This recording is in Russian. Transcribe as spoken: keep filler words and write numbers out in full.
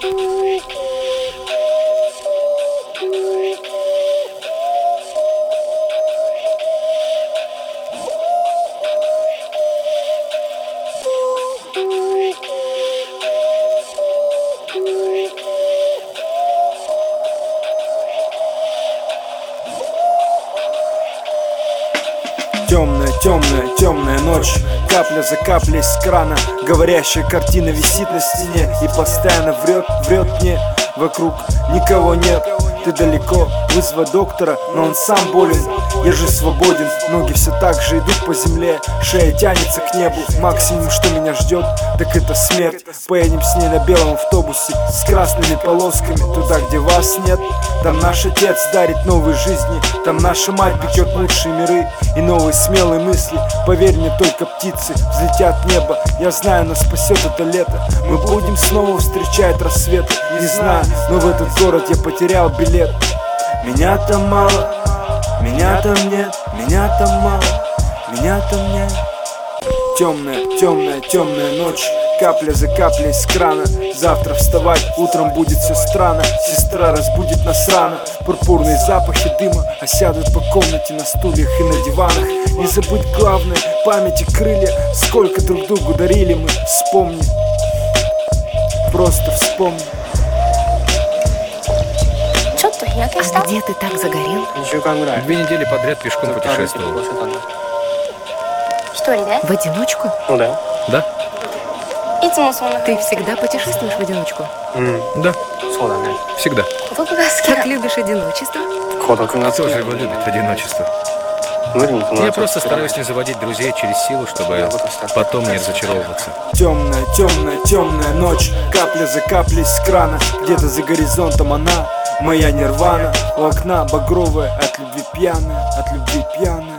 Темная, темная, темная ночь, капля за каплей с крана. Говорящая картина висит на стене и постоянно врет, врет мне. Вокруг никого нет, ты далеко, вызва доктора, но он сам болен. Я же свободен, ноги все так же идут по земле, шея тянется к небу. Максимум, что меня ждет, так это смерть. Поедем с ней на белом автобусе с красными полосками, туда, где вас нет. Там наш отец дарит новые жизни, там наша мать печет лучшие миры и новые смелые мысли. Поверь мне, только птицы взлетят в небо. Я знаю, нас спасет это лето. Мы будем снова встречать рассвет. Не знаю, но в этот город я потерял билет. Меня там мало, меня там нет, меня там мало, меня там нет. Темная, темная, темная ночь, капля за каплей с крана. Завтра вставать, утром будет все странно. Сестра разбудит нас рано. Пурпурные запахи дыма осядут по комнате на стульях и на диванах. Не забудь главное, памяти крылья. Сколько друг другу дарили мы, вспомни. Просто вспомни. А где ты так загорел? Две недели подряд пешком путешествовал. В одиночку? Ну да. Да? Ты всегда путешествуешь в одиночку? Да. Всегда. Так любишь одиночество? Кто же его любит, одиночество? Я просто стараюсь не заводить друзей через силу, чтобы потом не разочаровываться. Темная, темная, темная ночь, капля за каплей с крана. Где-то за горизонтом она, моя нирвана. У окна багровая, от любви пьяная, от любви пьяная.